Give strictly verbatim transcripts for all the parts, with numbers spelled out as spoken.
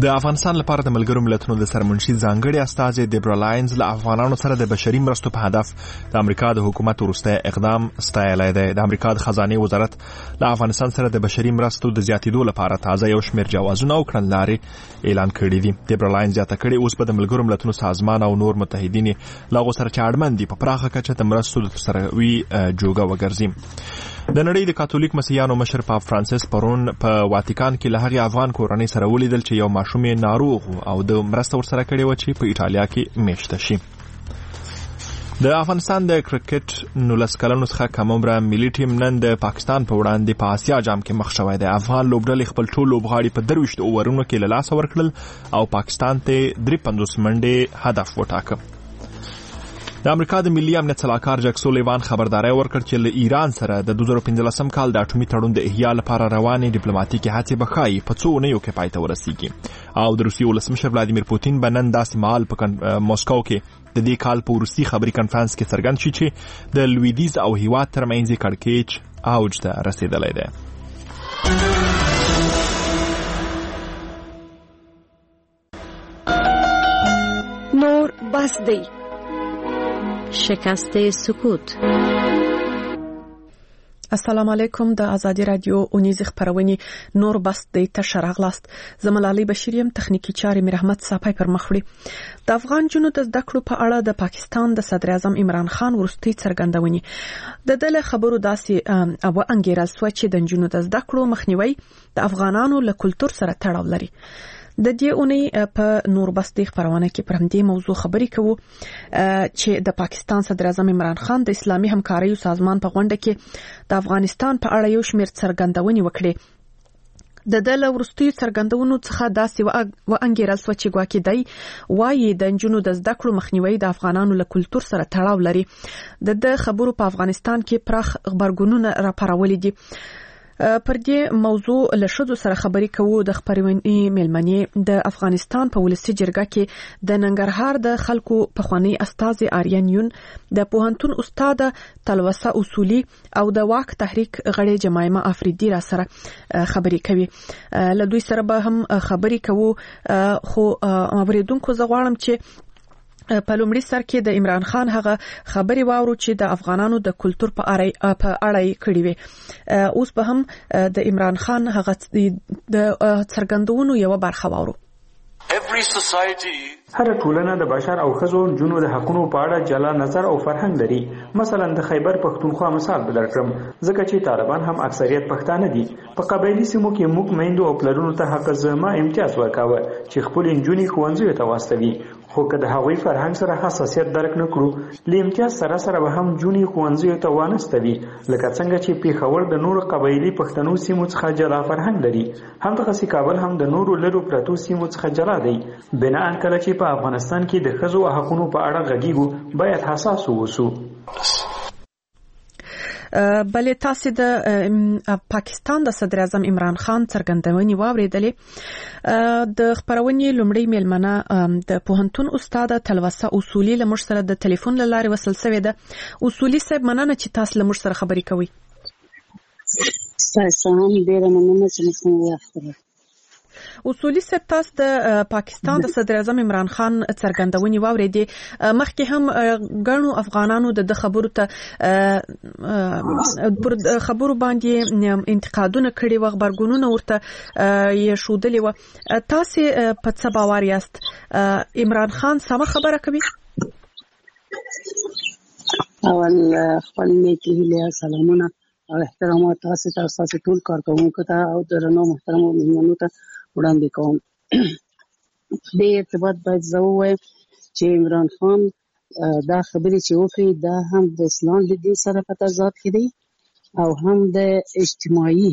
د افغانستان لپاره د ملګرو ملتونو د سرمنشي ځانګړي استازي دیبرا لاینز له افغانانو سره د بشري مرستو په هدف د امریکا د حکومت وروستی اقدام ستایلی دی. د امریکا د خزانه وزارت له افغانستان سره د بشري مرستو د زیاتېدو لپاره تازه یو شمېر جوازونه او کړنلارې اعلان کړي دي. دیبرا لاینز زیاته کړې اوس به د ملګرو ملتونو سازمان او نور متحدین له هغو سره چې اړمن دي په پراخه کچه د مرستو د ترسروي جوګه وګرځي. د نړۍ د کاتولیک مسیحیانو مشر پاپ فرانسیس پرون په واتیکان کې له هغې افغان کورنۍ سره ولیدل چې یو ماشوم یې ناروغ او د مرسته ورسره کړې وه چې په ایټالیا کې میشته شي. د افغانستان د کرکټ نولس کلنو څخه کم عمره ملي ټیم نن د پاکستان په وړاندې په آسیا جام کې مخ شوی دی. افغان لوبډلې خپل ټول لوبغاړي په درویشت اوورونو کې له لاسه ورکړل او پاکستان ته درې پنځوس منډې هدف وټاکه. د امریکا د ملي امنیت سلاکار جک سولیوان خبرداري ورکړ چې له ایران سره د دوه زره پنځلسم کال د اټومي تړون د احیا لپاره روانې ډیپلوماټیکي هڅې به ښایي په څو اونیو کې پای ته ورسیږي او د روسیې ولسمشر ولادیمیر پوتین به نن داسې مهال په موسکو کې د دې کال په وروستي خبري کنفرانس کې څرګند شي چې د لویدیځ او هیواد ترمنځ کړکېچ اوج ته رسیدلی دی. نور بس دی شکست سکوت. السلام علیکم. د ازادي رادیو اونیز خبرونه نور بس د تشرغلاست زملالي بشریم تخنیکی چارې مې رحمت صاحب پر مخوړي. د افغان جنو د زده کړو په اړه د پاکستان د صدر اعظم عمران خان ورستي څرګندونې د دله خبرو داسې او انګیرل سو چې د جنو د زده کړو مخنیوي د افغانانو له کلچر سره تړاو لري. د دې اونۍ په نور بستی خبرونه کې پر همدې موضوع خبرې کوو چې د پاکستان صدر اعظم عمران خان د اسلامي همکاریو سازمان په غونډه کې د افغانستان په اړه یو شمېر څرګندونې وکړې. د دله ورستي څرګندونو څخه داسې و انګیرل سو چې ګواکې دی وايي د جنونو د زده کړو مخنیوي د افغانانو له کلچر سره تړاو لري. د خبرو په افغانستان کې پراخ خبرګونونه راپارولې دي. پر دې موضوع له شذو سره خبرې کوو. د خبرونې ملمنې د افغانستان په ولسی جرګه کې د ننګرهار د خلکو پخوانی استاد آریان یون، د پوهنتون استاد تلوسه اصولي او د واک تحریک غړي جمایمه افریدي را سره خبرې کوي. له دوی سره به هم خبرې کوو خو اوریدونکو زه غواړم چې په لومړي سر کې د عمران خان هغه خبري واورو چې د افغانانو د کلچر په اړه په اړه کړي وي. اوس به هم د عمران خان هغه د څرګندونو یو برخه واورو. هر ټولنه د بشر او ښځو جنو د حقونو په اړه جلا نظر او فرهنګ لري. مثلا د خیبر پښتونخوا مثال به درکړم ځکه چې طالبان هم اکثریت پښتانه دي. په قبایلی سیمو کې موږ میندو او پلرونو ته حق زما امتیاز ورکاوه چې خپل انجونی ښوونځیو ته واستوي. خو که د هغوی فرهنګ سره حساسیت درک نه کړو له امتیاز سره سره به هم جونی ښوونځیو ته وانستوي. لکه څنګه چې پیښور د نورو قبایلی پښتنو سیمو څخه جلا فرهنګ لري، همدغسې کابل هم د نورو لرو پرتو سیمو څخه جلا دی. بناء کله چې په افغانستان کې د ښځو او حقونو په اړه غږیږو باید حساس اوسو. بلې تاسو د پاکستان د صدر اعظم عمران خان څرګندونې واوریدلې. د خبرونې لومړی میلمنه د پوهنتون استاد تلوسه اصولي له موږ سره د ټلیفون له لارې وصل شوې ده. اصولي صاحب مننه چې تاسو له موږ سره خبرې کوئ. سلام ډیره مننه چې موږ واخلو. اصولي صاحب تاسو د پاکستان د صدر اعظم عمران خان څرګندونې واوریدې. مخکې هم ګڼو افغانانو د خبرو ته خبرو باندې انتقادونه کړي و، خبرګونونه ورته یې ښودلي و. تاسو په څه باور یاست عمران خان سمه خبره کوي؟ اول خپل نیکی هیله سلامونه او احترامات تاسو ته تاسو ټول کارکوونکو ته او درنو محترمو مهمانو ته وړاندې کوم. د ارتباط باید زه ووایم چې عمران خان دا خبرې چې وکړي دا هم د اسلام د دین سره په تضاد کې دی او هم د اجتماعي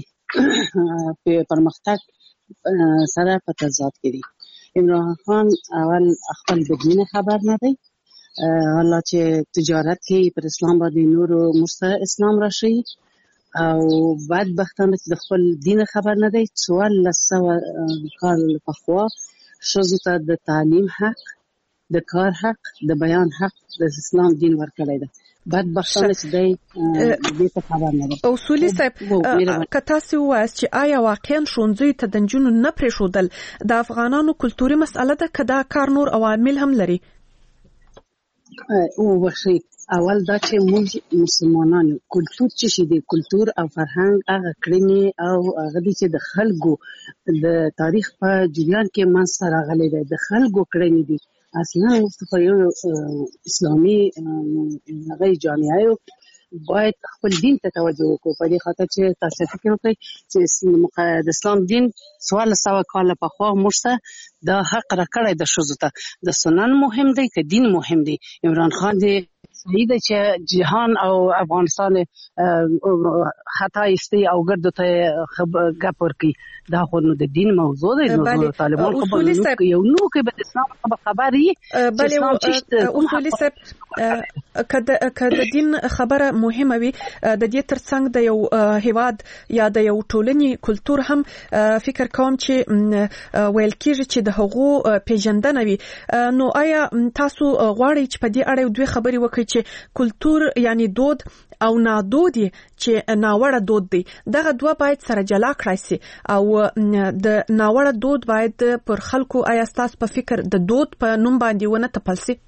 پرمختګ سره په تضاد کې دی. عمران خان اول خپل د دین خبر نه دی، حالا چې تجارت کې پر اسلام باندې نورو مستر اسلام راشي او بعد بختانه چې د خپل دین خبر نه دی. څوارلس سوه کال پخوا ښځو ته د تعلیم حق، د کار حق، د بیان حق د اسلام دین ورکړی دی. بدبختانه چې دی دې ته خبر نه ده. اصولي صاحب کته سی واس چې آیا واقعا شونځي ته د جنونو نه پریښودل د افغانانو کلتوري مسأله ده کدا کار نور عوامل هم لري؟ او وشي اول دا چې موږ مسلمانانو کلتور چې شي د کلتور او فرهنګ هغه کړنی او هغه چې د خلکو د تاریخ په جریان کې من سره غلي دی د خلکو کړنی دي اصلا په یو اسلامي هغه جامعه باید خپل دین ته توجه وکړو په دې خاطر چې تاسو فکر وکړئ چې د اسلام دین سوال سوا کال په خوا مرسته د حق راکړی د شوزو ته د سنن مهم دی که دین مهم دی. عمران خان دی صحیح ده چې جهان او افغانستان خطا ایستي او ګرد ته غپ ورکي دا خو نو د دین موضوع دی. نو طالبان خو یو نو کې به اسلام خبري بلې اصولي صاحب کله دین خبره مهمه وي د دې ترڅنګ د یو هیواد یا د یو ټولنې کلتور هم فکر کوم چې ویل کېږي چې د هغو پیژندنه وي. نو آیا تاسو غواړئ چې په دې اړه دوه خبرې وکړئ چې کلتور یعنی دود او نادود چې ناوړه دود دی دغه دوه باید سره جلا کړای شي او د ناوړه دود باید پر خلکو آیا تاسو په فکر د دود په نوم باندې ونه تپل شي؟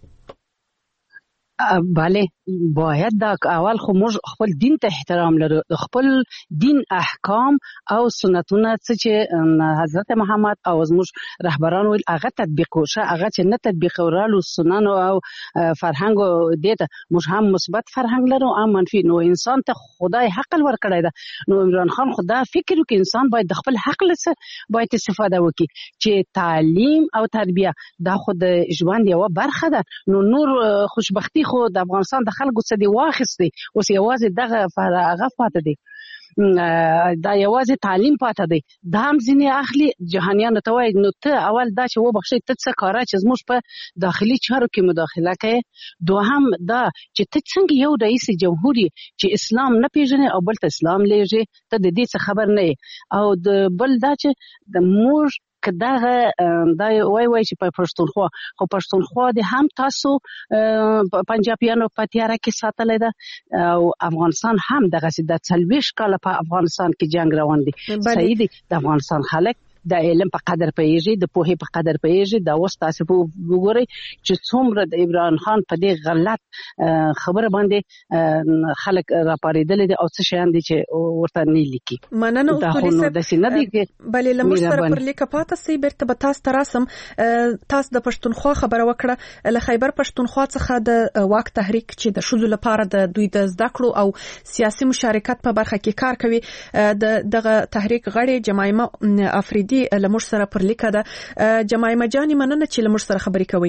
بله باید دا اول خو موږ خپل دین ته احترام لرو خپل دین احکام او سنتونه چې حضرت محمد او زموږ رهبران ویل هغه تطبیق وشه هغه چې نه تطبیق ورالو سنن او فرهنګ دیته موږ هم مثبت فرهنګ لرو او منفي. نو انسان ته خدای حق ورکړی ده نو عمران خان خدا فکر وکړي انسان باید د خپل حق لسه باید استفاده وکړي چې تعلیم او تربیه دا خو د ژوند یو برخه ده. نو نور خوشبختی خو د افغانستان د خلکو څخه دی واخستي اوس یوازې دغه هغه پاتې دی دا یوازې تعلیم پاتې دی دا هم ځینې اخلي جهانیانو ته وایي نو ته اول دا چې وبخښئ ته څه کاره چې زموږ په داخلي چارو کې مداخله کوي دوهم دا چې ته څنګه یو رئیس جمهور چې اسلام نه پیژنې او بل ته اسلام لېږي ته د دې څه خبر نه او د بل دا چې د موږ کداغه دا وای وای چې په پښتونخوا خو پښتونخوا د هم تاسو پنجابیانو په تیاره کې ساتلې ده او افغانستان هم دغه د څلويش کال په افغانستان کې جنگ روان دي. صحیح دي د افغانستان خلک د علم په قدر پیږي د پوهې په قدر پیږي دا اوس تاسو وګورئ چې څومره د عمران خان په دې غلط خبره باندې خلک راپاریدل دي او څه شان دي چې ورته نه لیکي مننه اصولي صاحب د سینه دي بلې لمر سره پر لیکه پاته سي بیرته به تاسو تراسم تاسو د پښتونخوا خبره وکړه له خیبر پښتونخوا څخه د واک تحریک چې د شذو لپاره د دوی د زده کړو او سیاسي مشارکت په برخه کې کار کوي د دغه تحریک غړي جمایمه افریدي لمر سره پر لیکه ده. جمایمه جاني مننه چې لمر سره خبرې کوي.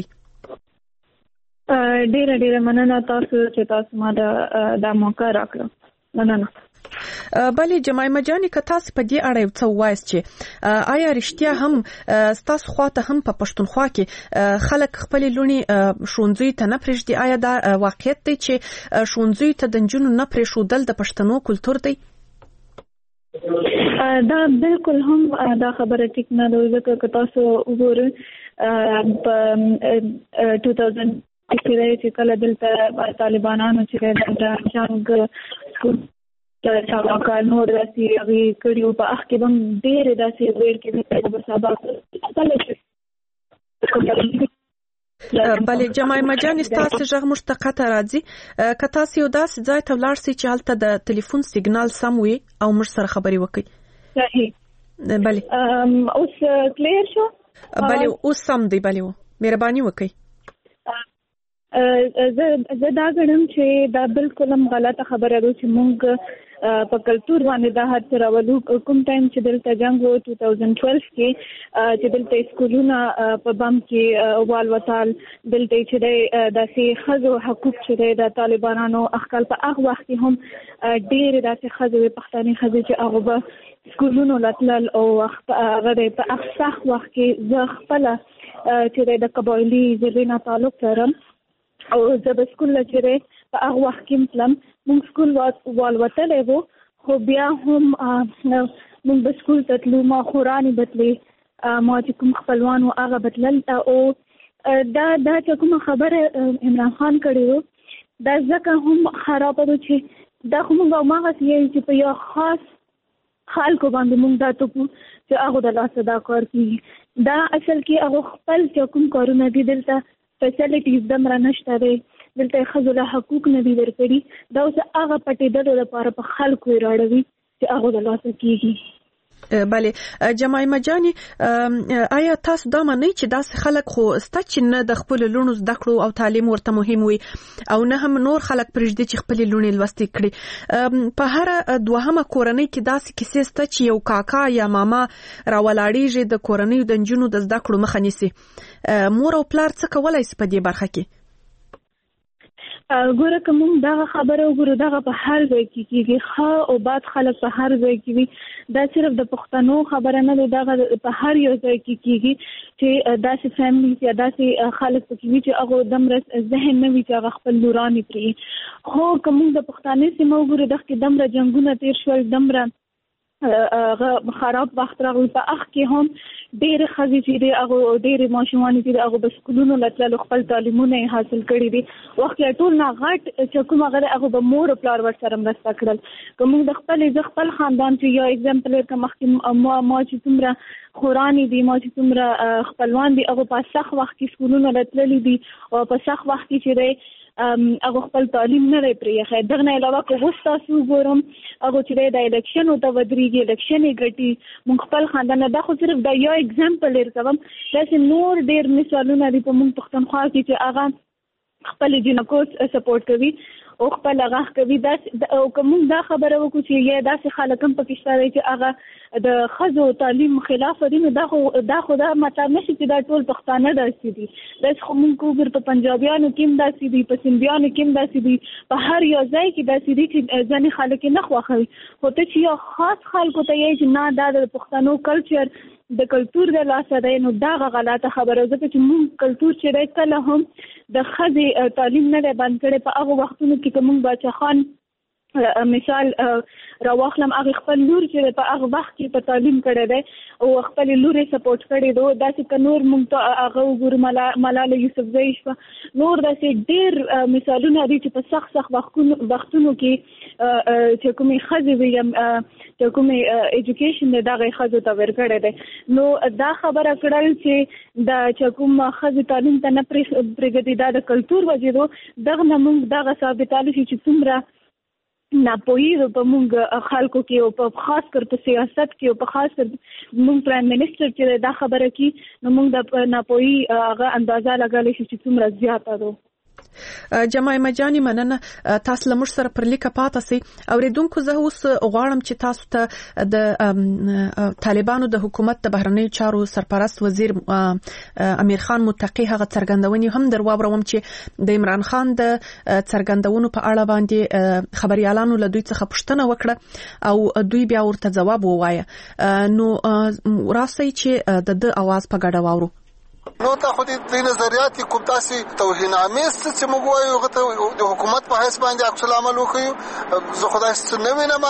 ډیره ډیره مننه تاسو چې تاسو ما د د موقع راکړه مننه. بلې جمایمه جاني که تاسو په دې اړه څه وایاست چې آیا رښتیا هم تاسو خواته هم په پښتونخوا کې خلک خپل لونی شونځي ته نه پرېږدي آیا دا واقعیت دی چې شونځي ته د جنونو نه پرېښودل د پښتنو کلتور دی؟ دا بالکل هم دا خبره ټیک نه ده ځکه که تاسو وګورئ په ټو تاوزنډ کې کله دلته طالبانانو چې د جنګ سکول ته نور داسې هغې کړي وو په اخ کې به هم ډېرې داسې ویل کېدې به سبا بلې جمایمه جاني ستاسو غږ موږ ته قطع راځي که تاسو یو داسې ځای ته ولاړ سئ چې هلته د ټلیفون سیګنال سم وي او موږ سره خبرې وکړئ. صحیح بلې اوس کلیر شو؟ بلې اوس سم دی. بلې مهرباني وکړئ. زه دا ګڼم چې دا بالکل هم غلطه خبره ده چې موږ په کلتور باندې دا هر څه راولو. کوم ټایم چې دلته جنګ و ټو تاوزنډ ټویلو کې چې دلته سکولونه په بم کې والوتل دلته چې د داسې ښځو حقوق چې دی د طالبانانو اخکال په هغه وخت کې هم ډېرې داسې ښځې پښتنې ښځې چې هغه به سکولونو لتلل او هغه په هغه سخت وخت کې زه خپله چې د قبایلي ژبې نه تعلق لرم او زه به سکول نه چې په هغه وخت کې تلم موږ سکول والوتلی وو خو بیا هم موږ به سکول ته تلو ما خورانې به تلې ما چې کوم خپلوان وو هغه به تلل او دا دا چې کومه خبره عمران خان کړې وو دا ځکه هم خرابه ده چې دا خو موږ هماغسې یو چې په یو خاص خلکو باندې موږ دا ټکو چې هغه د لاسه دا کار کېږي. دا اصل کې هغه خپل چې کوم کارونه دي دلته فیسیلیټیز دومره نشته دی، دلته یې ښځو له حقوق نه دي ورکړي. دا اوس هغه پټېدلو لپاره په خلکو یې راړوي چې هغه د لاسه کېږي. بله جمایمه جاني، آیا تاسو دا منئ چې داسې خلک خو سته چې نه د خپل لونو زده کړو او تعلیم ورته مهم وي او نه هم نور خلک پرېږدي چې خپل لونې لوستې کړي؟ په هر دوهمه کورنۍ کې داسې کیسې سته چې یو کاکا یا ماما راولاړېږي د کورنۍ د نجونو د زده کړو مخه نیسي. مور او پلار څه کولی سي په دې برخه کې؟ ګوره که موږ دغه خبره وګورو، دغه په هر ځای کې کېږي، ښه او بد خلک په هر ځای کې وي. دا صرف د پښتنو خبره نه ده، دغه په هر یو ځای کې کېږي چې داسې فیملیز یا داسې خلک پکې وي چې هغه دومره ذهن نه وي چې هغه خپل لورانې پرېږدي. خو که موږ د پښتانې سیمه وګورو، دغه کې دومره جنګونه تېر شول، دومره خراب وخت راغلی، په هغه کې هم ډېرې ښځې چې دي هغه ډېرې ماشومانې چې دي هغه به سکولونو له تللو خپل تعلیمونه یې حاصل کړي دي. وخت یې ټول نه غټ چې کوم هغه هغه به مور او پلار ورسره مرسته کړل. که موږ د خپل زه خپل خاندان چې یو اګزامپل ورکړم، مخکې ما ما چې څومره خورانې دي، ما چې څومره خپلوان دي، هغه په سخت وخت کې سکولونو له تللي دي او په سخت وخت کې چې دی هغه خپل تعلیم نه دی پرېښی. دغه نه علاوه که اوس تاسو وګورم، هغه چې دی د الیکشنو ته ودرېږي، الیکشن یې ګټي. موږ خپل خاندان، دا خو صرف دا یو اګزامپل یې کوم، داسې نور ډېر مثالونه دي په موږ پښتونخوا کې چې هغه خپل جنکو سپورټ کوي او خپل هغه کوي. دا او که موږ دا خبره وکړو چې یا داسې خلک هم پکې شته دی چې هغه د ښځو تعلیم خلاف دي، نو دا خو دا خو دا مطلب نه شي چې دا ټول پښتانه داسې دي. داسې خو موږ وګورو په پنجابیانو کې هم داسې دي، په سندیانو کې هم داسې دي، په هر یو ځای کې داسې دي چې ځینې خلک یې نه خوښوي. خو ته چې یو خاص خلکو ته یې چې نه دا د پښتنو کلچر د کلتور د لاسه دی، نو دا غلطه خبره. ځکه چې موږ کلتور چې دی کله هم د ښځې تعلیم نه دی بند کړی. په هغه وختونو کې که موږ باچا خان مثال راواخلم، هغه خپل لور چې په هغه وخت کې په تعلیم کړی دی او خپل لور یې سپورټ کړی دی. داسې که نور موږ ته هغه وګورو، ملاله یوسفزۍ شوه، نور داسې ډېر مثالونه دي چې په سخت سخت وختونو کې چې کومې ښځې وي یا چې کومې ایجوکیشن دی دغه یې ښځو ته ورکړی دی. نو دا خبره کړل چې دا چې کوم ښځې تعلیم ته نه پرېږدي، دا د کلتور وجې ده. دغه نه موږ دغه ثابتولی شي چې څومره ناپوهي په موږ خلکو کې او په خاص کر په سیاست کې او په خاص کر موږ پرایم منسټر چې دا خبره کوي، نو موږ د ناپوهي هغه اندازه لګولی شي چې څومره زیاته ده. جمایمه جاني، مننه تاسو له موږ سره پر لیکه پاتې سئ. اوریدونکو، زه اوس غواړم چې تاسو ته د طالبانو د حکومت د بهرنیو چارو سرپرست وزیر امیر خان متقی هغه څرګندونې هم در واوروم چې د عمران خان د څرګندونو په اړه باندې خبريالانو له دوی څخه پوښتنه وکړه او دوی بیا ورته ځواب ووایه. نو راځي چې د د اواز په ګډه واورو. نو ته خو دې نظریات کوم تاسې توهین امیز چې موږ وایو هغه د حکومت په حیث باندې عکس العمل وکړو، زه خدای څه نه وینم.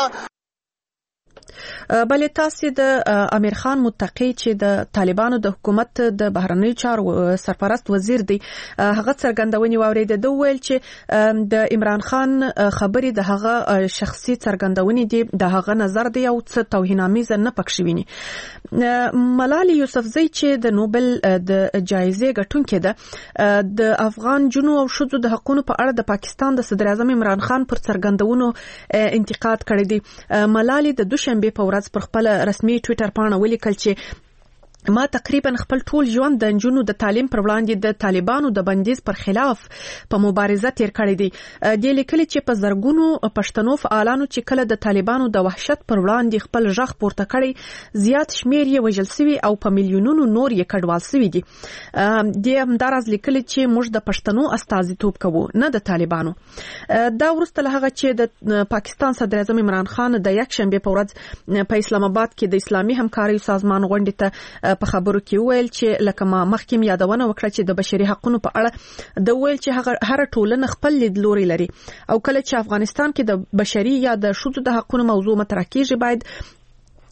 بلې تاسو د امیر خان متقی چې د طالبانو د حکومت د بهرنیو چارو سرپرست وزیر دی هغه څرګندونې واورېده. د ویل چې د عمران خان خبرې د هغه شخصي څرګندونې دي، د هغه نظر دی او څه توهینامیز نه پکښ ویني. ملاله یوسفزۍ چې د نوبل د جایزې ګټونکې ده، د افغان جنو او شذو د حقوقو په اړه د پاکستان د صدر اعظم عمران خان پر څرګندونو انتقاد کړی دی. ملاله د دوشنبه په ورځ پر خپل رسمي ټوئیټر پاڼه ولیکل چې ما تقریبا خپل ټول ژوند د نجونو د تعلیم پر وړاندې د طالبانو د بندیز پر خلاف په مبارزه تیر کړی دی. د لیکلي چې په زرګونو پښتنو فعالانو چې کله د طالبانو د وحشت پر وړاندې خپل ژغ پورته کړی، زیات شمیر یې وژل شوي او په میلیونونو نور یې کډوال شوي دي. د همداراز لیکلي چې موږ د پښتنو استازیتوب کوو، نه د طالبانو. دا وروسته له هغه چې د پاکستان صدر اعظم عمران خان د یکشنبه په ورځ په اسلام آباد کې د اسلامي همکارۍ سازمان غونډې ته په خبرو کې ویل چې لکه ما مخکې یادونه وکړه چې د بشري حقوقو په اړه د ویل چې هر ټولنه خپل لیدلوري لري او کله چې افغانستان کې د بشري یا د شذو د حقوقو موضوع مطرح کیږي باید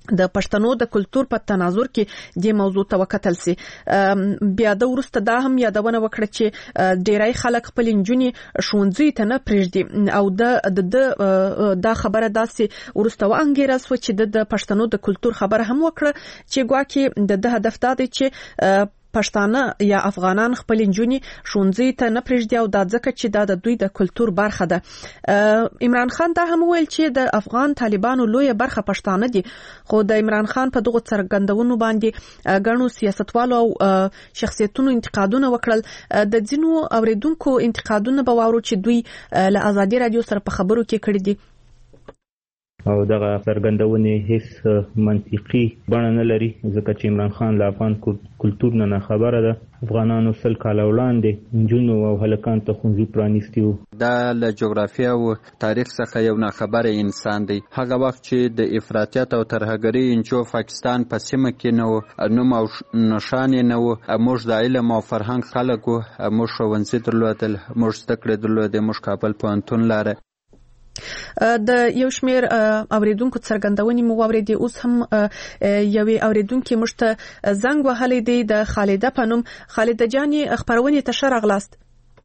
د پښتنو د کلچر په تناظر کې د موضوع ته وکتل سي. بیا د ورسته دا هم یادونه وکړه چې ډیری خلک خپل انجونی ښوونځي ته نه پرېږدي او د د دا خبره داسې ورسته وانګیرل سو چې د پښتنو د کلچر خبره هم وکړه چې ګواکې د هدف دا دی چې پښتانه یا افغانان خپل انجونی ښوونځي ته نه پرېږدي او دا ځکه چې دا د دوی د کلچر برخه ده. عمران خان دا هم ویل چې د افغان طالبانو لویه برخه پښتانه دي، خو د عمران خان په دغه څرګندونو باندې غنو سیاستوالو او شخصیتونو انتقادونه وکړل. د ځینو اوریدونکو انتقادونه به واورو چې دوی له آزادي رادیو سره په خبرو کې کړی دي او دغه څرګندونې هیڅ منطقي بڼه نه لري ځکه چې عمران خان له افغان کلچر نه خبره ده. افغانانو سل کاله وړاندې نجونو او هلکان ته ښوونځي پرانیستي وو. دا له جغرافیه او تاریخ څخه یو ناخبره انسان دی. هغه وخت چې د افراطیت او ترهګرۍ انچو پاکستان په سیمه کې نه و، نوم او نشان نه و، موږ د علم او فرهنګ خلک وو، موږ ښوونځي درلودل، موږ زده کړې درلودې، موږ کابل پوهنتون لاره. د یو شمیر اوریدونکو څرګندونې مو واورېدې. اوس هم یوې اوریدونکو مشته زنګ وهلی دی د خالده پنوم. خالده جاني خبرونه ته ښه راغلاست.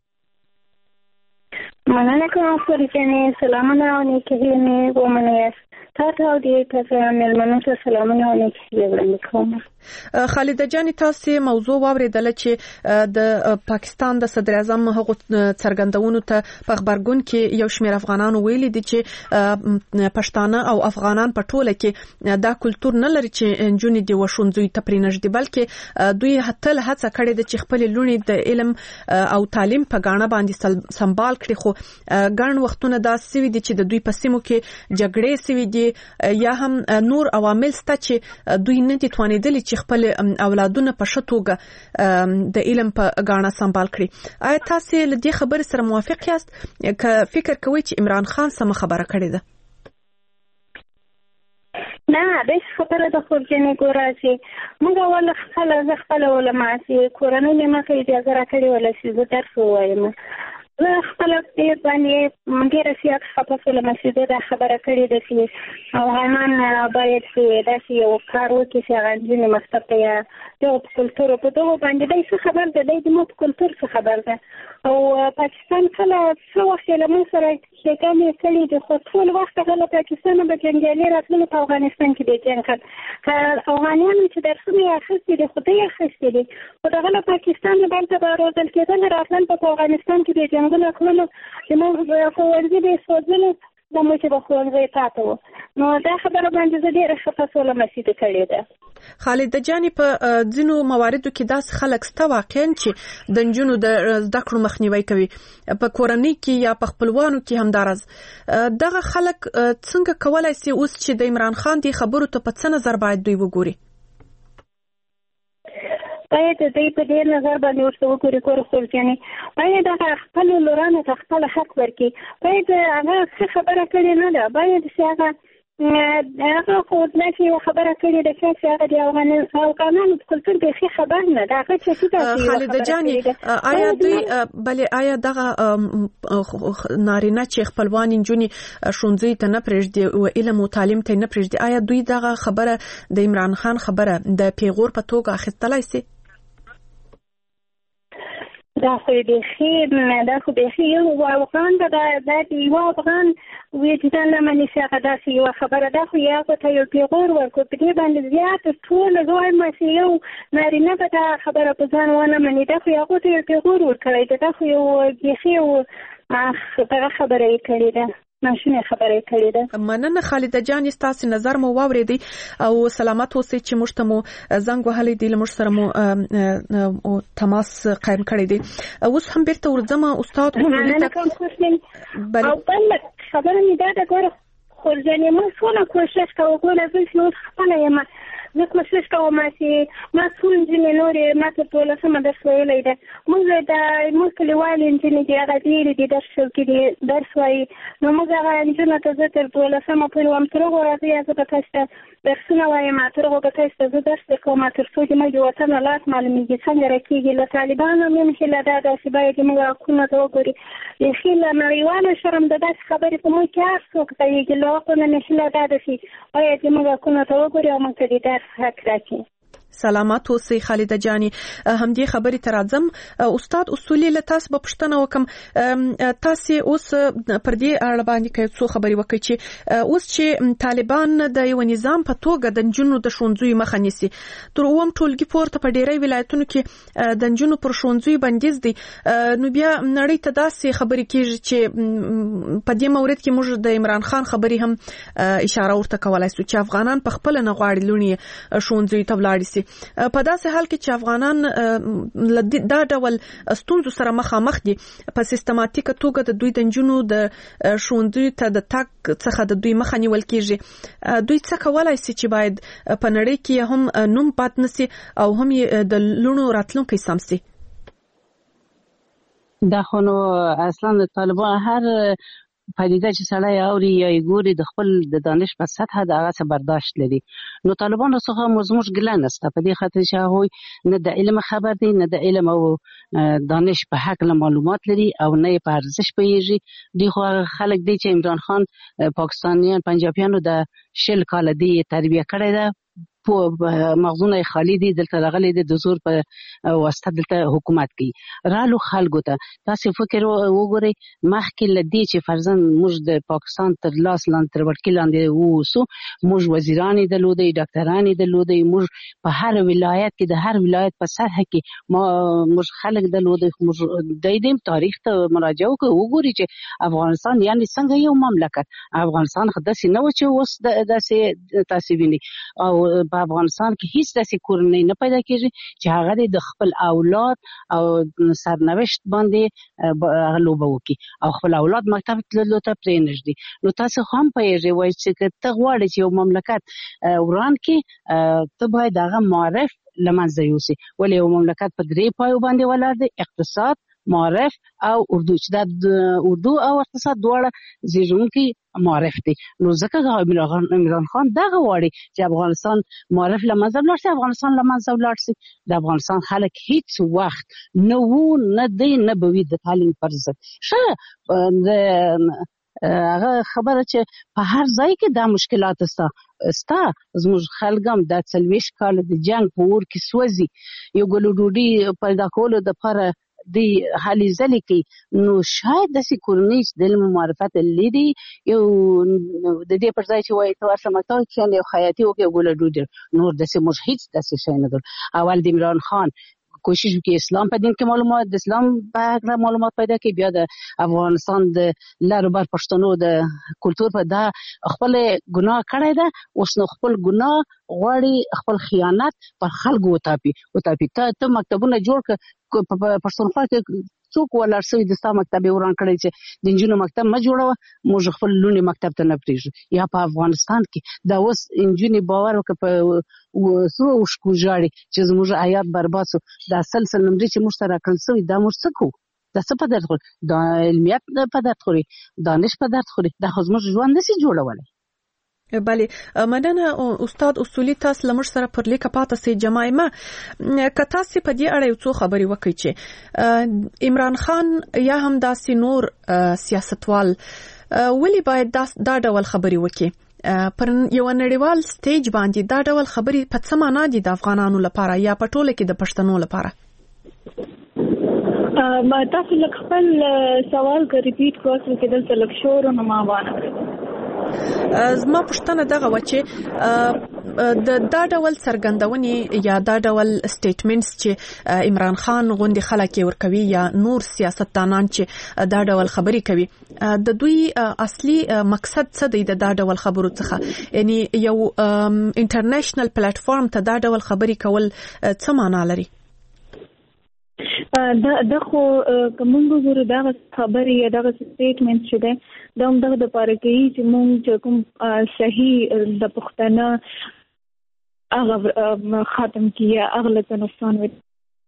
مننه کوم فرجانې، سلامونه او نیکهیلې ومنئ. تاسو او دې تاسو مېلمنو ته سلامونه او نیکهیلې وړاندې کوم. خالده جاني تاسو موضوع واورېدل چې د پاکستان د صدر اعظم هغه څرګندونو ته په خبرګون کې یو شمېر افغانانو ویلي دي چې پښتانه او افغانان په ټوله کې دا کلچر نه لري چې انجونې دی وښوونځي ته پرېنږدي، بلکې دوی هتل هڅه کړې ده چې خپل لونی د علم او تعلیم په غاڼه باندې سمبال کړي. خو ګڼ وختونه دا سوي دي چې د دوی په سیمو کې جګړې سوي دي یا هم نور عوامل شته چې دوی نه دي توانېدلي چې خپل اولادونه په ښه توګه د علم په غاڼه سمبال کړي. آیا تاسو له دې خبرې سره موافق یاست که فکر کوئ چې عمران خان سم خبره کړې ده؟ نه، د خبره د خورجنې ګوراسي موږ ول خپل خپل علماء سي کورنۍ نه مخې اجازه راکړي ولا چې زه درس وایم. زه خپل دې باندې ډېر سیاق خپل له مسجد د خبره کړې ده چې افغانان باید چې داسې یو کار وکړي چې هغه نجونې مکتب ته یا د کلچر په دغه باندې دی څه خبر ده، دی زموږ په کلچر څه خبر ده. او پاکستان کله څه وخت له موږ سره ښېګڼې کړي دي، خو ټول وخت هغه له پاکستانه به جنګیالي راتللي په افغانستان کې دی جنګ کړ. که افغانیانو چې درسونه یې اخیستي دي خو دوی یې اخیستي دي، خو دغه له پاکستان نه دلته به روزل کېدل راتلل په افغانستان کې دی جنګونه کړلو، زموږ ښوونځي به یې سوځلي، زموږ چې به ښوونځی پاته وو. نو دا خبره باندې زه ډېره ښه فصوله مسیده کړې ده. خالده جاني په ځینو مواردو کې داسې خلک شته واقعا چې د نجونو د زده کړو مخنیوي کوي، په کورنۍ کې یا په خپلوانو کې همداراز. دغه خلک څنګه کولای شي اوس چې د عمران خان دی خبرو ته په څه نظر باید دوی وګوري؟ باید دوی په دې نظر باندې ورته وګوري کور خورجانې، باید هغه خپل لورانو ته خپل حق ورکړي. باید هغه څه خبره کړې نه ده، باید چې هغه هغه خو داسې یوه خبره کړې ده چې هغه د افغانانو په کلچر بیخي خبر نه ده. هغه چې داسې خالده جاني آیا دوی بلې آیا دغه نارینه چې خپلوان نجونې ښوونځي ته نه پرېږدي او علم او تعلیم ته نه پرېږدي، آیا دوی دغه خبره د عمران خان خبره د پیغور په توګه اخیستلی سي؟ دا خو بیخي دا خو بیخي یو افغان ده، دا یو افغان وجدان له منې چې هغه داسې یوه خبره ده، خو هغو ته یو پیغور ورکړو. په دې باندې زیات ټول وایم چې یو نارینه به دا خبره په ځان ونه مني، دا خو هغو ته یو پیغور ورکړی ده، دا خو یو بیخي یو دغه خبره یې کړې ده، ناشونې خبره یې کړې ده. مننه خالده جاني، ستاسو نظر مو واورېدی او سلامت اوسئ چې موږ ته مو زنګ وهلی دی، له موږ سره مو تماس قایم کړی دی. اوس هم بیرته ورځم استاد. مننه کوم خورجنې. او بل خبره مې دا ده، ګوره خورجنې موږ ټوله کوشش کوو، ګوره زه چې اوس خپله یم زه کوشش کوم چې ما ټول نجونې نورې ما تر دولسمه درس ویلی ده. موږ د موږ کلیوالې نجونې دي هغه ډېرې دي درس کې دي درس وایي، نو موږ هغه نجونو ته زه تر دولسمه پورې وم. تر هغو راځئ زه به تاسو ته درسونه وایم، تر هغو به تاسو ته زه درس درکوم تر څو چې موږ د وطن حالات معلومېږي څنګه راکېږي. له طالبانو مې هیله دا ده چې باید موږ حقونه ته وګوري. بیخي له نړیوالو شرم د داسې خبرې په موږ کې هر څوک کوي. له حقونه مې هیله دا ده چې باید موږ حقونه ته وګوري او موږ ته د درس حق راکړي. سلامات اوسئ خالده جاني. همدې خبرې ته راځم. استاد اصولي له تاسو به پوښتنه وکم، تاسو اوس پر دې اړه باندې کوي څو خبرې وکړي چې اوس چې طالبان د یو نظام په توګه د نجونو د ښوونځیو مخه نیسي، تر اووم ټولګي پورته په ډېری ولایتونو کې د نجونو پر ښوونځیو بندیز دي، نو بیا نړۍ ته داسې خبرې کېږي چې په دې مورد کې موږ د عمران خان خبرې هم اشاره ورته کولای شو چې افغانان په خپل نه غواړي لونی ښوونځیو ته ولاړ شي. په داسې حال کې چې افغانان دا ډول ستونزو سره مخامخ دي، په سیستماتیکه توګه د دوی د نجونو د ښوونځیو ته د تګ څخه د دوی مخه نیول کېږي، دوی څه کولای شي چې باید په نړۍ کې هم نوم پات نشي او هم د لونو راتلونکي سم شي؟ دا خو نو اصلا د طالبان هر پدیده چې سړی اوري یا یې ګوري د خپل د دانش په سطحه د هغه څه برداشت لري. نو طالبانو څخه مو زموږ ګیله نشته په دې خاطر چې هغوی نه د علم خبر دي، نه د علم او دانش په حق له معلومات لري او نه یې په ارزش پوهېږي. دوی خو هغه خلک دي چې عمران خان پاکستانیان پنجابیانو د شل کاله دی تربیه کړې ده، مغزونه خالی دي، دلته راغلي دي د زور په واسطه دلته حکومت کوي. رالو خلکو ته تاسو فکر وګورئ مخکې له دې چې فرضاً موږ د پاکستان تر لاس لاندې تر وړکي لاندې ووسو، موږ وزیران یې درلودی، ډاکټران یې درلودی، موږ په هر ولایت کې د هر ولایت په سطحه کې ما موږ خلک درلودی. موږ د دې تاریخ ته مراجعه وکړو وګورئ چې افغانستان یعنی څنګه یو مملکت افغانستان خو داسې نه و چې اوس داسې تاسې ویني. او په افغانستان کې هیڅ داسې کورنۍ نه پیدا کېږي چې هغه د خپل اولاد او سرنوشت باندې لوبه وکړي او خپل اولاد مکتب تللو ته پرې نږدې. نو تاسو هم پوهېږئ وایي چې ته غواړې چې یو مملکت وران کړي، ته باید هغه معرف له منځه یوسي. ولې یو مملکت په درې پایو باندې ولاړ دی، اقتصاد، معرف او اردو، چې دا اردو او اقتصاد دواړه زیږونکي معرف دي. نو ځکه عمران خان دغه غواړي چې افغانستان معرف له منځه ولاړ شي، افغانستان له منځه ولاړ شي. د افغانستان خلک هیڅ وخت نه وو نه دی نه به وي د تعلیم پر ضد. ښه هغه خبره چې په هر ځای کې دا مشکلات ستا ستا زموږ خلک هم دا څلوېښت کاله د جنګ په اور کې سوځي، یو ګلو ډوډۍ پیدا کولو دپاره دی حالي ځلې کوي. نو شاید داسې کورنۍ چې د علم و معرفت لري یو د دې پر ځای چې وایي ته ورشه مکتب کښېنه یو خیاطي وکړي یو ګوله ډوډۍ، نور داسې موږ هېڅ داسې شی نه درلود. اول د عمران خان کوشش وکړي اسلام په دین کې معلومات د اسلام په هکله معلومات پیدا کړي، بیا د افغانستان د لر بر پښتنو د کلتور په دا خپل ګناه کړی ده، اوس نو خپل ګناه غواړي خپل خیانت پر خلکو وتاپي وتاپي ته ته مکتبونه جوړ کړه په پښتونخوا کې څوک ولاړ شوي د ستا مکتب یې وران کړی چې د نجونو مکتب مه جوړوه، موږ خپل لوڼې مکتب ته نه پرېږدو. یا په افغانستان کې دا اوس نجونې باور وکړه په څو اوښکو ژاړي چې زموږ حیات برباد شو. دا سل سل نمرې چې موږ ته راکړل شوي دا موږ څه کوو؟ دا څه په درد خوري؟ دا علمیت په درد خوري، دانش په درد خوري. دا خو زموږ ژوند نشي جوړولی. بله مننه استاد اصولي، تاسو لمر سره پر لیکه پاتې سي جماعه که تاسو په دې اړه یو څو خبرې وکړئ چې عمران خان یا هم داسې نور سیاستوال ولی باید دا ډول خبرې وکړي پر یو نړیوال سټیج باندې؟ دا ډول خبرې په څه معنا دي د افغانانو لپاره یا په ټوله کې د پښتنو لپاره؟ ما تاسو لکه خپل سوال که ریپیټ کړو چې دلته لکه شور او ما وانه زما پوښتنه دغه و چې د دا ډول څرګندونې یا دا ډول سټیټمنټس چې عمران خان غوندې خلک یې ورکوي یا نور سیاستدانان چې دا ډول خبرې کوي، د دوی اصلي مقصد څه دی د دا ډول خبرو څخه؟ یعنی یو انټرنیشنل پلیټفارم ته دا ډول خبرې کول څه معنا لري؟ دا د خو کومه ګورو دا خبرې یا دا سټیټمنټ چې ده دا هم دغه د پاره کوي چې موږ کوم صحیح د پښتنه هغه ختم کیه هغه له نقصان وي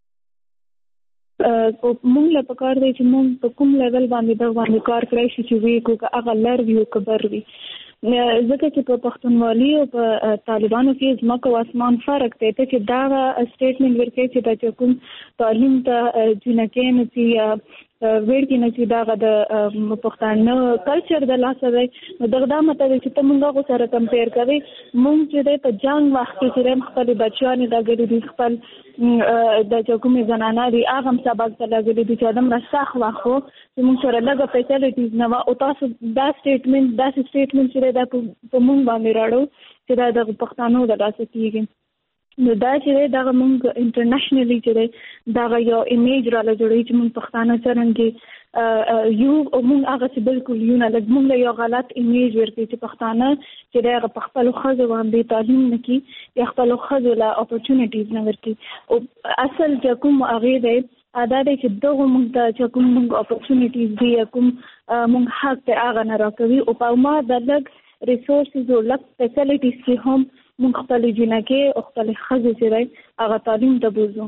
مونږ له پکار دی چې مونږ په کوم لیول باندې دا باندې کار کړی شي چې وی کو هغه لر وی او کبر وی ځکه چې په پښتونولي او په طالبانو کې ځمکه او اسمان فرق دی چې دا سټیټمنټ ورکړي چې دا کوم تعلیم ته جنکه نه چې ویډ کې نه چې دا د پښتانه کلچر د لاسه دی نو دغه مطلب چې ته مونږ غو سره کمپیر کوي مونږ چې په جنگ وخت کې خپل بچیان د ګډي خپل د کومې زنانه دی هغه سبق ته لګولې دي چې ادم راسخ واخو چې موږ سره لږه فیسیلیټیز نه او تاسو دا سټیټمنټ دا سټیټمنټ چې دا په موږ باندې راړو چې دا د پښتنو د لاسه کیږي نو دا چې دا موږ انټرنیشنلی چې دا یو ایمیج را لږوي چې موږ پښتانه څنګه یو موږ هغه چې بالکل یو نه لږ موږ یو غلط ایمیج ورکړي چې پښتانه چې دا په خپل خزو باندې تعلیم نکي یا خپل خزو لا اپورتونټیز نه ورکړي او اصل چې کوم هغه دی ادا دې چې دغه موږ ته چې کوم موږ اپورتونټیز دی کوم موږ حق ته هغه نه راکوي او په ما د لږ ریسورسز او لږ فیسیلیټیز کې هم موږ خپل جنکه او خپل خزو چې هغه تعلیم ته بوزو.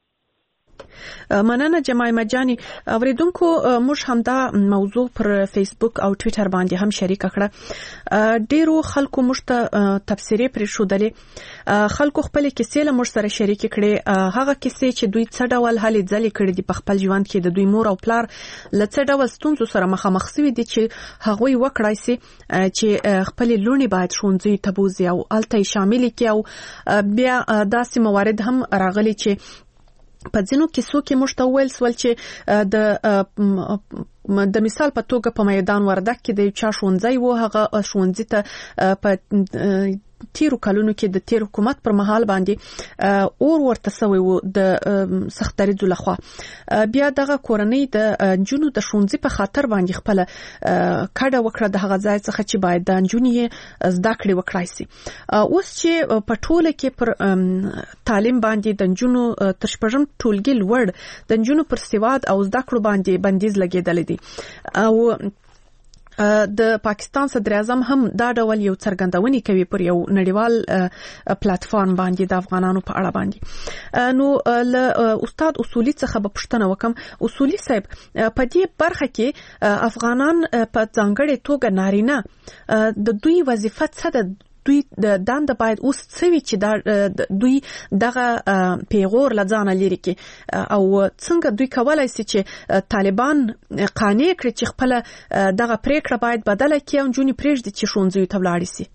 مننه جمایمه جانی اوریدونکو موږ هم دا موضوع پر فیسبوک او ټوئیټر باندې هم شریک کړه ډیرو خلکو موږ ته تفسیرې پرې شودلې خلکو خپل کیسې له موږ سره شریک کړي هغه کیسې چې دوی څه ډول هلې ځلې کړې دي په خپل ژوند کې د دوی مور او پلار له څه ډول ستونزو سره مخامخ شوي دي چې هغه وکړای سي چې خپل لونی باید ښوونځي ته بوزي او الته شامل کړي او بیا داسې موارد هم راغلي چې په ځینو کیسو کې موږ ته ویل سول چې د د مثال په توګه په میدان وردک کې د چا ښوونځي وو هغه ښوونځي ته په تیرو کلونو کې د تیر حکومت پر مهال باندې اور ورته سوی وو د سختري ځلخوا بیا دغه کورنۍ د جنونو د ښوونځي په خاطر باندې خپل کډه وکړه د هغه ځای څخه چې باید د جنونو زده کړې وکړای شي اوس چې په ټوله کې پر تعلیم باندې د جنونو تر شپږم ټولګي لوړ د جنونو پر سواد او زده کړو باندې بندیز لګیدل دي او د پاکستان صدر اعظم هم دا ډول یو څرګندونې کوي پر یو نړیوال پلیټ فارم باندې د افغانانو په اړه باندې نو له استاد اصولي څخه به پوښتنه وکم اصولي صاحب په دې برخه کې افغانان په ځانګړې توګه نارینه د دوی وظیفه څه ده دوی د دند باید اوس څوي چې دا دوی دغه پیغور لځانه لري کې او څنګه دوی کولای شي چې طالبان قانع کړي چې خپل دغه پریکړه باید بدله کړي او جونی پرېږدي چې ښوونځي ته ولاړ شي.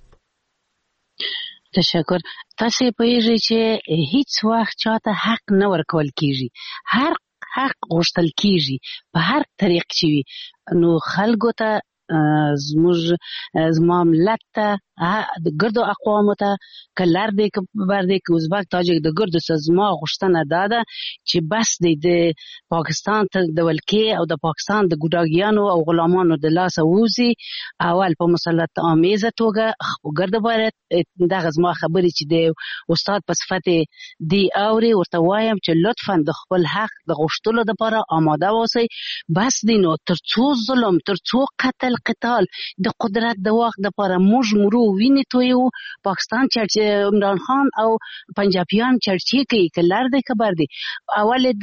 تشکر. تاسو پوهیږئ چې هیڅ وخت چاته حق نه ورکول کیږي هر حق غوښتل کیږي په هر طریق چې وي نو خلکو ته زموږ زما ملت ته د ګردو اقوامو ته کلر دی کبر دی که ازبک تاجک د ګردو څخه زما غوښتنه دا ده چې بس دی د پاکستان ته د ولکې او د پاکستان د ګوډاګیانو او غلامانو د لاسه ووځي اول په مسلط آمیزه توګه ګرده باید دغه زما خبرې چې د استاد په صفت دی اوري ورته وایم چې لطفا د خپل حق د غوښتلو لپاره آماده اوسئ بس دی نو تر څو ظلم تر څو قتل قتال د قدرت د وخت لپاره موږ مرو ویني تویو پاکستان چې عمران خان او پنجابیان چرچې کوي کلر دی خبر دی اول د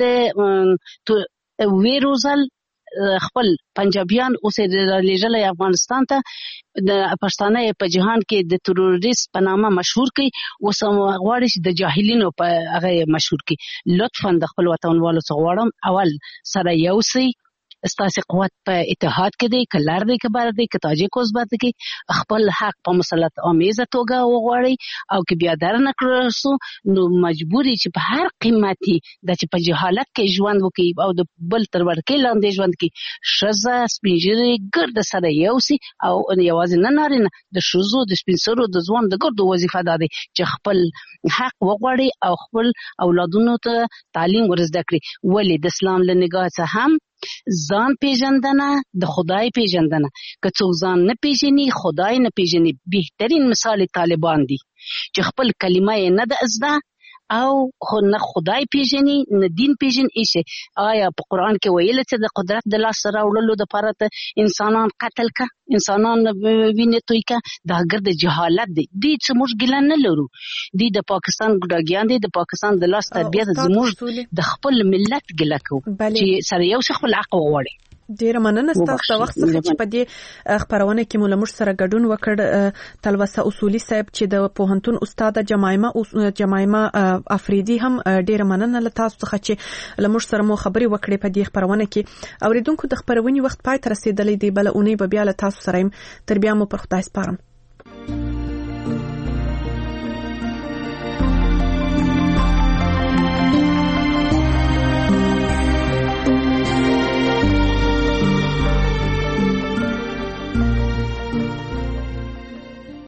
ویروزل خپل پنجابیان اوس لېږل افغانستان ته د پښتانه په جهان کې د تروریست په نامه مشهور کی اوس غواړي چې د جاهلینو په هغه مشهور کی لطفا د خپل وطنوالو څخه غواړم اول سره یو سي استاسي قوت په اتحاد کې دی کلر دی خبر دی که تاجک ازبک کې خپل حق په مسلط آمیزه توګه وغواړي او که بیا در نه کړل سو نو مجبوري چې په هر قیمتي د چې په جهالت کې ژوند وکړي او د بل تر ورکې لاندې ژوند کې شزه سپینجری ګرد سره یو سي او یوازې نه نارینه د شزو د سپینسرو د ځوان د ګردو وظیفه ده چې خپل حق وغواړي او خپل اولادونو ته تعلیم ورزده کړي ولې د اسلام له نگاه څخه هم ځان پیژندنه د خدای پیژندنه که څوک ځان نه پیژني خدای نه پیژني بهترین مثال طالبان دي چې خپل کلمه نه د ازده او نه خدای پیژني نه دین پیژن ایشه. آیا په قران کې ویل چې د قدرت د لاس راوړلو لپاره ته انسانان قتل کا انسانان وینې توی کا دا ګرد جهالت دی. دې چې موږ ګلان نه لرو. دې د پاکستان ګډاګیان دي د پاکستان د لاس تربیت زموږ د خپل ملت ګلکو چې سره یو څه خپل حق وغواړي. ډیره مننه ستاسو د وخت څخه چې په دې خبرونه کې مو لمر سره ګډون وکړ. تلوسه اصولي صاحب چې د پوهنتون استاد جمایمه جمایمه افریدي هم ډیره مننه له تاسو څخه چې لمر سره مو خبري وکړې په دې خبرونه کې. اوریدونکو د خبرونې وخت پای ته رسیدلې دی. بل اونۍ به بیا له تاسو سره تر بیا مو پر خدای سپارم.